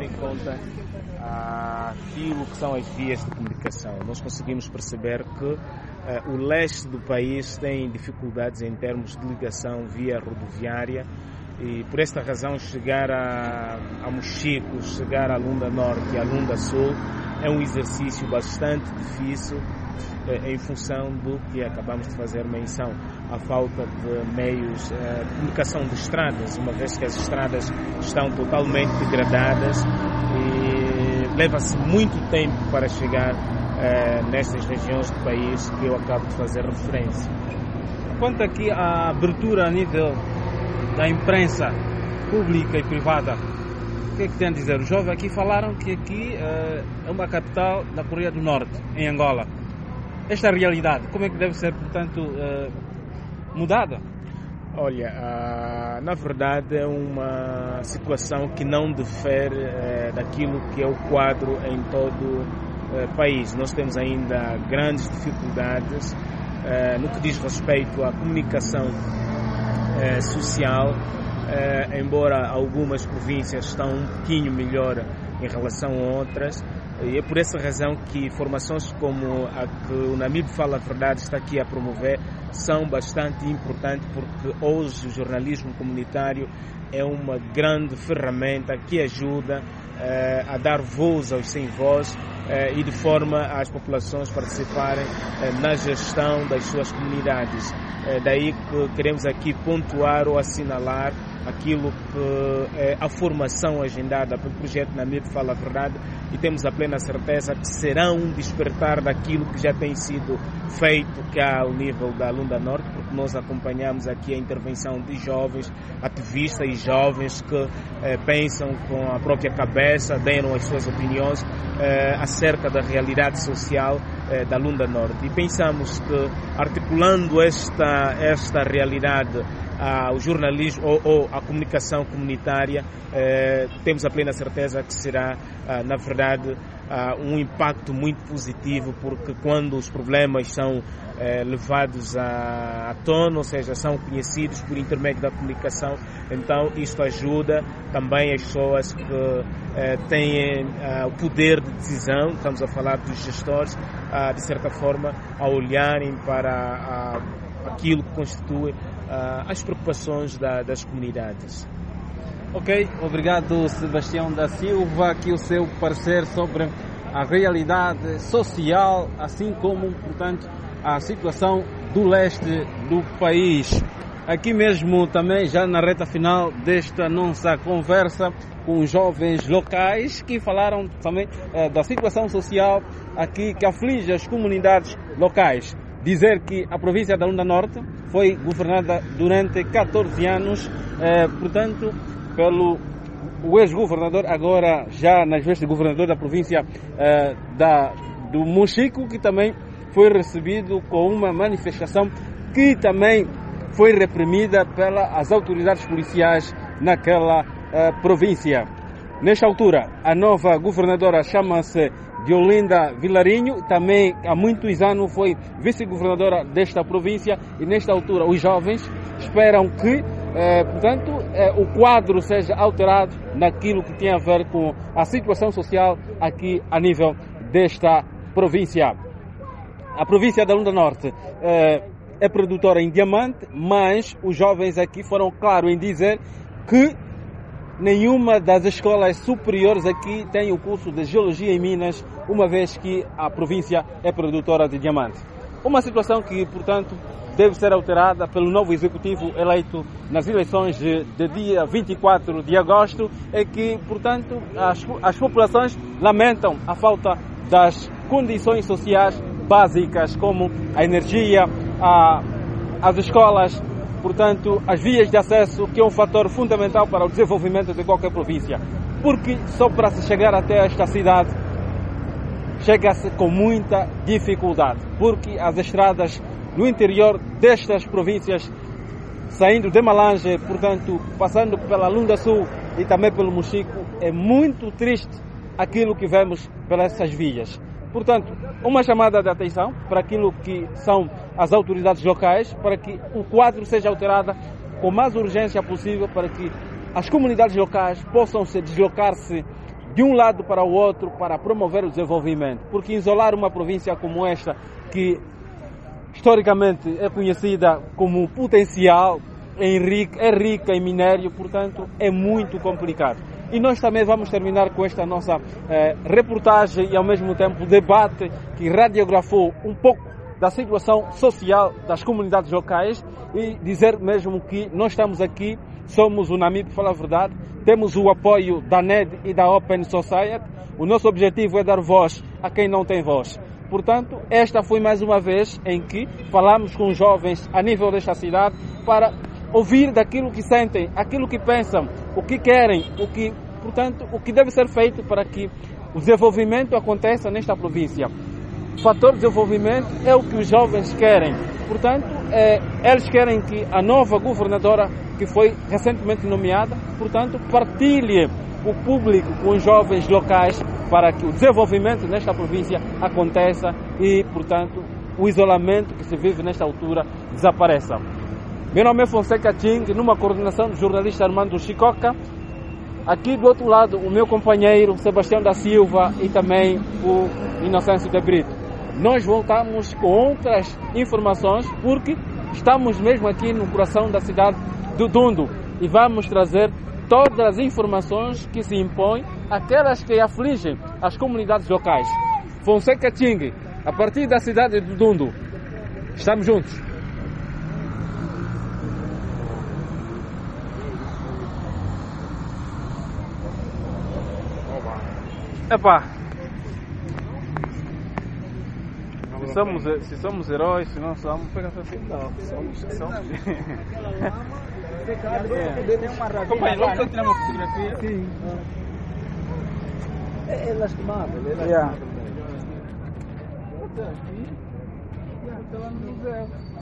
em conta aquilo que são as vias de comunicação. Nós conseguimos perceber que o leste do país tem dificuldades em termos de ligação via rodoviária e por esta razão chegar a Mochico, chegar a Lunda Norte e a Lunda Sul é um exercício bastante difícil em função do que acabamos de fazer menção, a falta de meios de comunicação de estradas, uma vez que as estradas estão totalmente degradadas e leva-se muito tempo para chegar nestas regiões do país que eu acabo de fazer referência. Quanto aqui à abertura a nível da imprensa pública e privada, o que é que tem a dizer? Os jovens aqui falaram que aqui é uma capital da Coreia do Norte, em Angola. Esta realidade, como é que deve ser, portanto, mudada? Olha, na verdade é uma situação que não difere daquilo que é o quadro em todo o país. Nós temos ainda grandes dificuldades no que diz respeito à comunicação social, embora algumas províncias estão um pouquinho melhor em relação a outras. E é por essa razão que formações como a que o Namibe Fala a Verdade está aqui a promover são bastante importantes, porque hoje o jornalismo comunitário é uma grande ferramenta que ajuda a dar voz aos sem voz e de forma às populações participarem na gestão das suas comunidades. Daí que queremos aqui pontuar ou assinalar aquilo que é a formação agendada pelo projeto Namibe Fala a Verdade e temos a plena certeza que será um despertar daquilo que já tem sido feito cá ao nível da Lunda Norte, porque nós acompanhamos aqui a intervenção de jovens, ativistas e jovens que pensam com a própria cabeça, deram as suas opiniões acerca da realidade social da Lunda Norte e pensamos que articulando esta realidade ao jornalismo ou à comunicação comunitária, temos a plena certeza que será, na verdade, um impacto muito positivo, porque quando os problemas são levados à tona, ou seja, são conhecidos por intermédio da comunicação, então isto ajuda também as pessoas que têm o poder de decisão, estamos a falar dos gestores, de certa forma, a olharem para aquilo que constitui as preocupações das comunidades. Ok, obrigado Sebastião da Silva, aqui o seu parecer sobre a realidade social, assim como, portanto, a situação do leste do país. Aqui mesmo também, já na reta final desta nossa conversa com os jovens locais que falaram também da situação social aqui que aflige as comunidades locais. Dizer que a província da Lunda Norte foi governada durante 14 anos, portanto, pelo ex-governador, agora já nas vestes de governador da província do Mochico, que também foi recebido com uma manifestação que também foi reprimida pelas autoridades policiais naquela província. Nesta altura, a nova governadora chama-se Diolinda Vilarinho, também há muitos anos foi vice-governadora desta província e nesta altura os jovens esperam que, portanto, o quadro seja alterado naquilo que tem a ver com a situação social aqui a nível desta província. A província da Lunda Norte é produtora em diamante, mas os jovens aqui foram claros em dizer que nenhuma das escolas superiores aqui tem o curso de Geologia em Minas, uma vez que a província é produtora de diamante. Uma situação que, portanto, deve ser alterada pelo novo executivo eleito nas eleições de dia 24 de agosto, é que, portanto, as populações lamentam a falta das condições sociais básicas, como a energia, as escolas, portanto, as vias de acesso, que é um fator fundamental para o desenvolvimento de qualquer província. Porque só para se chegar até esta cidade, chega-se com muita dificuldade. Porque as estradas no interior destas províncias, saindo de Malange, portanto, passando pela Lunda Sul e também pelo Mochico, é muito triste aquilo que vemos pelas essas vias. Portanto, uma chamada de atenção para aquilo que são as autoridades locais, para que o quadro seja alterado com mais urgência possível, para que as comunidades locais possam se deslocar-se de um lado para o outro para promover o desenvolvimento. Porque isolar uma província como esta, que historicamente é conhecida como potencial, é rica em minério, portanto é muito complicado. E nós também vamos terminar com esta nossa reportagem e ao mesmo tempo debate que radiografou um pouco da situação social das comunidades locais e dizer mesmo que nós estamos aqui, somos o Namib, para falar a verdade, temos o apoio da NED e da Open Society. O nosso objetivo é dar voz a quem não tem voz. Portanto, esta foi mais uma vez em que falamos com os jovens a nível desta cidade para ouvir daquilo que sentem, aquilo que pensam, o que querem, o que deve ser feito para que o desenvolvimento aconteça nesta província. O fator de desenvolvimento é o que os jovens querem. Portanto, eles querem que a nova governadora, que foi recentemente nomeada, portanto, partilhe o público com os jovens locais para que o desenvolvimento nesta província aconteça e, portanto, o isolamento que se vive nesta altura desapareça. Meu nome é Fonseca Ching, numa coordenação do jornalista Armando Chicoca. Aqui do outro lado, o meu companheiro Sebastião da Silva e também o Inocêncio de Brito. Nós voltamos com outras informações porque estamos mesmo aqui no coração da cidade do Dundo e vamos trazer todas as informações que se impõem, aquelas que afligem as comunidades locais. Fonseca Ching, a partir da cidade do Dundo. Estamos juntos. Epá, se somos heróis, se não somos, somos. Companheiro, vamos tirar uma fotografia? Sim. É lastimável, é lastimável.